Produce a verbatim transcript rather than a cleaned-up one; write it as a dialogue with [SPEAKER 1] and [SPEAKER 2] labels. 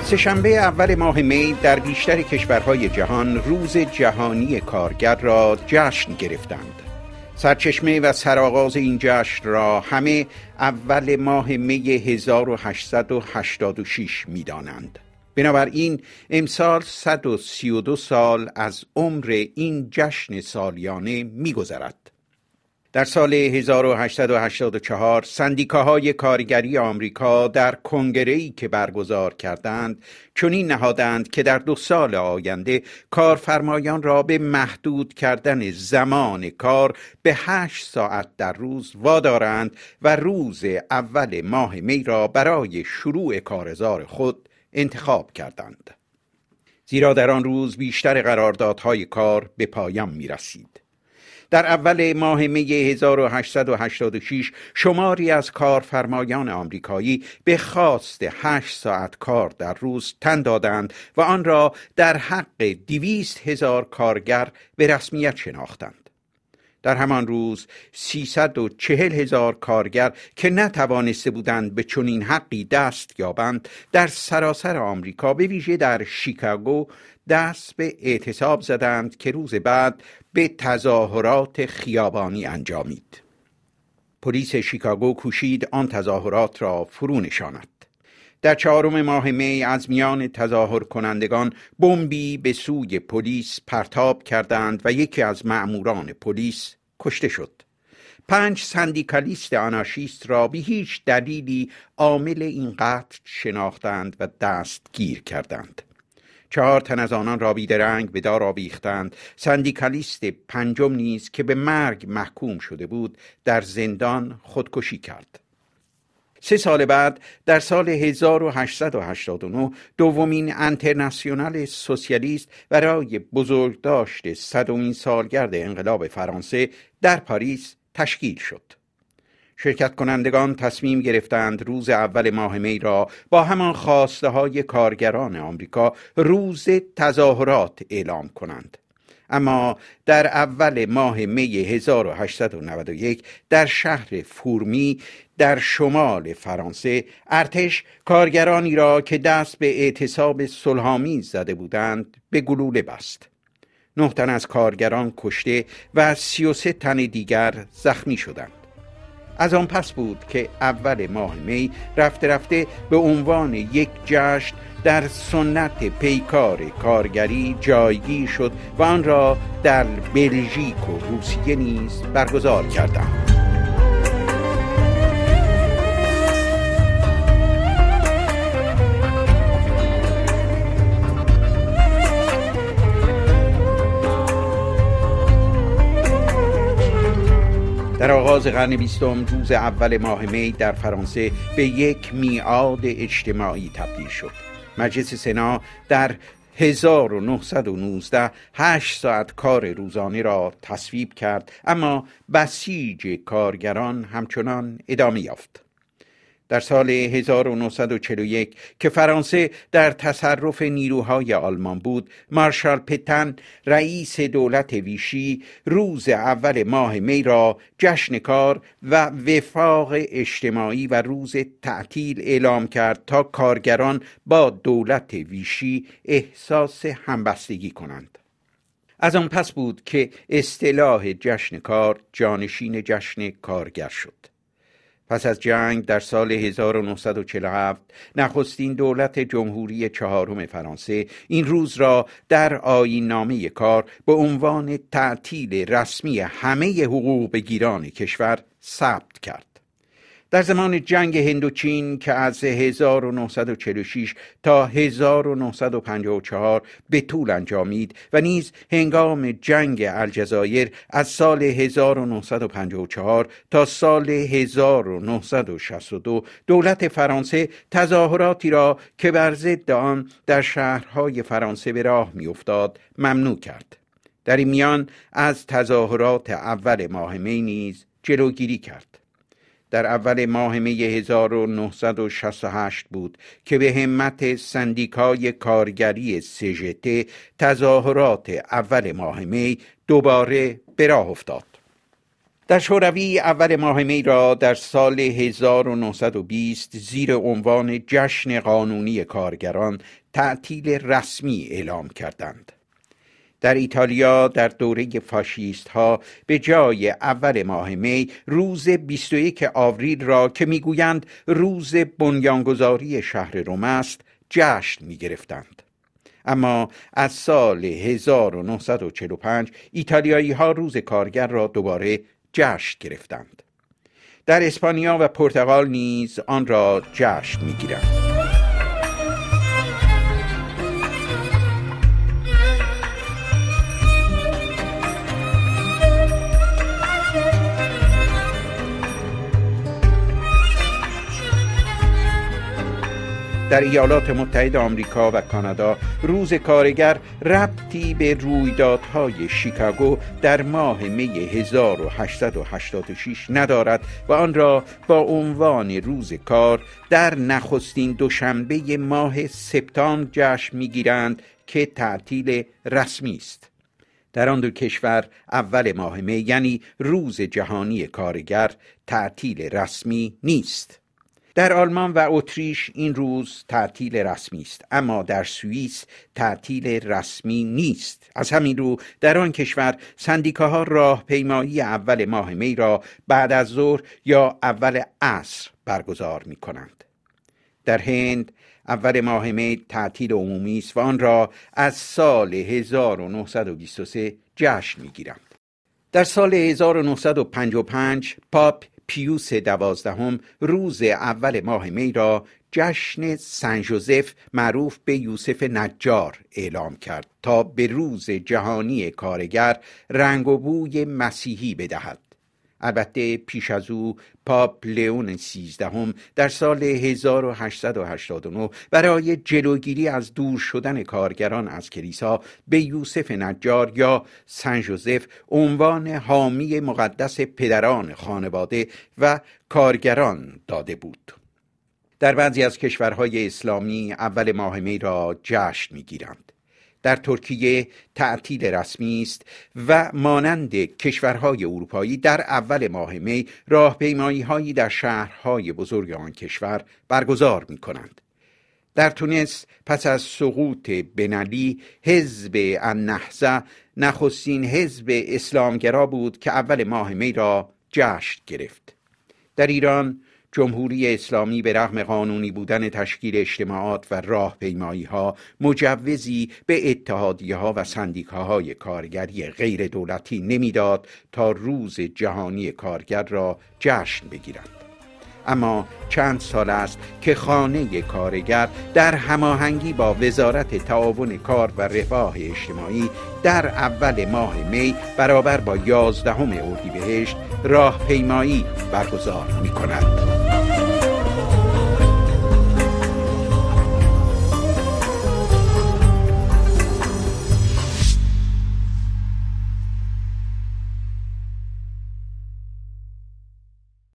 [SPEAKER 1] سه‌شنبه اول ماه می در بیشتر کشورهای جهان روز جهانی کارگر را جشن گرفتند. سرچشمه و سرآغاز این جشن را همه اول ماه می هزار و هشتصد و هشتاد و شش می دانند. بنابراین امسال صد و سی و دو سال از عمر این جشن سالیانه می گذرد. در سال هزار و هشتصد و هشتاد و چهار سندیکاهای کارگری آمریکا در کنگره‌ای که برگزار کردند چنین نهادند که در دو سال آینده کارفرمایان را به محدود کردن زمان کار به هشت ساعت در روز وادارند و روز اول ماه می را برای شروع کارزار خود انتخاب کردند. زیرا در آن روز بیشتر قراردادهای کار به پایان می رسید. در اول ماه می هزار و هشتصد و هشتاد و شش شماری از کارفرمایان آمریکایی به خواست هشت ساعت کار در روز تن دادند و آن را در حق دویست هزار کارگر به رسمیت شناختند. در همان روز سیصد و چهل هزار کارگر که نتوانسته بودند به چنین حقی دست یابند در سراسر آمریکا به ویژه در شیکاگو دست به اعتصاب زدند که روز بعد به تظاهرات خیابانی انجامید. پلیس شیکاگو کوشید آن تظاهرات را فرو نشاند. در چهارم ماه می از میان تظاهر کنندگان بمبی به سوی پلیس پرتاب کردند و یکی از مأموران پلیس کشته شد. پنج سندیکالیست آنارشیست را به هیچ دلیلی عامل این قتل شناختند و دستگیر کردند. چهار تن از آنان را بیدرنگ به دار آویختند. سندیکالیست پنجم نیز که به مرگ محکوم شده بود در زندان خودکشی کرد. سه سال بعد در سال هزار و هشتصد و هشتاد و نه دومین انترناسیونال سوسیالیست برای بزرگداشت صدمین سالگرد انقلاب فرانسه در پاریس تشکیل شد. شرکت کنندگان تصمیم گرفتند روز اول ماه می را با همان خواسته های کارگران آمریکا روز تظاهرات اعلام کنند. اما در اول ماه می هزار و هشتصد و نود و یک در شهر فورمی در شمال فرانسه ارتش کارگرانی را که دست به اعتصاب صلح‌آمیز زده بودند به گلوله بست. نه تن از کارگران کشته و سی و سه تن دیگر زخمی شدند. از آن پس بود که اول ماه می رفته رفته به عنوان یک جشن در سنت پیکار کارگری جایگیر شد و آن را در بلژیک و روسیه نیز برگزار کردند. در آغاز قرن بیستم روز اول ماه می در فرانسه به یک میعاد اجتماعی تبدیل شد. مجلس سنا در هزار و نهصد و نوزده هشت ساعت کار روزانه را تصویب کرد، اما بسیج کارگران همچنان ادامه یافت. در سال هزار و نهصد و چهل و یک که فرانسه در تصرف نیروهای آلمان بود، مارشال پتن رئیس دولت ویشی روز اول ماه می را جشن کار و وفاق اجتماعی و روز تعطیل اعلام کرد تا کارگران با دولت ویشی احساس همبستگی کنند. از آن پس بود که اصطلاح جشن کار جانشین جشن کارگر شد. پس از جنگ در سال هزار و نهصد و چهل و هفت نخستین دولت جمهوری چهارم فرانسه این روز را در آیین‌نامه کار به عنوان تعطیل رسمی همه حقوق بگیران کشور ثبت کرد. در زمان جنگ هندوچین که از هزار و نهصد و چهل و شش تا هزار و نهصد و پنجاه و چهار به طول انجامید و نیز هنگام جنگ الجزایر از سال هزار و نهصد و پنجاه و چهار تا سال هزار و نهصد و شصت و دو دولت فرانسه تظاهراتی را که بر ضد آن در شهرهای فرانسه به راه می‌افتاد ممنوع کرد. در این میان از تظاهرات اول ماه می نیز جلوگیری کرد. در اول ماه می هزار و نهصد و شصت و هشت بود که به همت سندیکای کارگری سی جی تی تظاهرات اول ماه می دوباره به راه افتاد. در شوروی اول ماه می را در سال هزار و نهصد و بیست زیر عنوان جشن قانونی کارگران تعطیل رسمی اعلام کردند. در ایتالیا در دوره فاشیست ها به جای اول ماه می روز بیست و یک آوریل را که میگویند روز بنیانگذاری شهر روم است جشن می گرفتند. اما از سال هزار و نهصد و چهل و پنج ایتالیایی ها روز کارگر را دوباره جشن گرفتند. در اسپانیا و پرتغال نیز آن را جشن می گیرند. در ایالات متحده آمریکا و کانادا روز کارگر ربطی به رویدادهای شیکاگو در ماه می هزار و هشتصد و هشتاد و شش ندارد و آن را با عنوان روز کار در نخستین دوشنبه ماه سپتامبر جشن می‌گیرند که تعطیل رسمی است. در آن دو کشور اول ماه می یعنی روز جهانی کارگر تعطیل رسمی نیست. در آلمان و اتریش این روز تعطیل رسمی است، اما در سوئیس تعطیل رسمی نیست. از همین رو در آن کشور سندیکاها راهپیمایی اول ماه می را بعد از ظهر یا اول عصر برگزار می کنند. در هند اول ماه می تعطیل عمومی است و آن را از سال هزار و نهصد و بیست و سه جشن می گیرند. در سال هزار و نهصد و پنجاه و پنج پاپ پیوس دوازدهم روز اول ماه می را جشن سن ژوزف معروف به یوسف نجار اعلام کرد تا به روز جهانی کارگر رنگ و بوی مسیحی بدهد. البته پیش از او پاپ لئون سیزدهم در سال هزار و هشتصد و هشتاد و نه برای جلوگیری از دور شدن کارگران از کلیسا به یوسف نجار یا سن ژوزف عنوان حامی مقدس پدران خانواده و کارگران داده بود. در بعضی از کشورهای اسلامی اول ماه می را جشن می‌گیرند. در ترکیه تعطیل رسمی است و مانند کشورهای اروپایی در اول ماه می راهپیمایی‌هایی در شهرهای بزرگ آن کشور برگزار می‌کنند. در تونس پس از سقوط بن علی حزب النهضه نخستین حزب اسلامگرا بود که اول ماه می را جشن گرفت. در ایران جمهوری اسلامی به رغم قانونی بودن تشکیل اجتماعات و راهپیمایی‌ها مجوزی به اتحادیه‌ها و سندیکاهای کارگری غیر دولتی نمیداد تا روز جهانی کارگر را جشن بگیرند. اما چند سال است که خانه کارگر در هماهنگی با وزارت تعاون کار و رفاه اجتماعی در اول ماه می برابر با یازدهم اردیبهشت راهپیمایی برگزار می‌کند.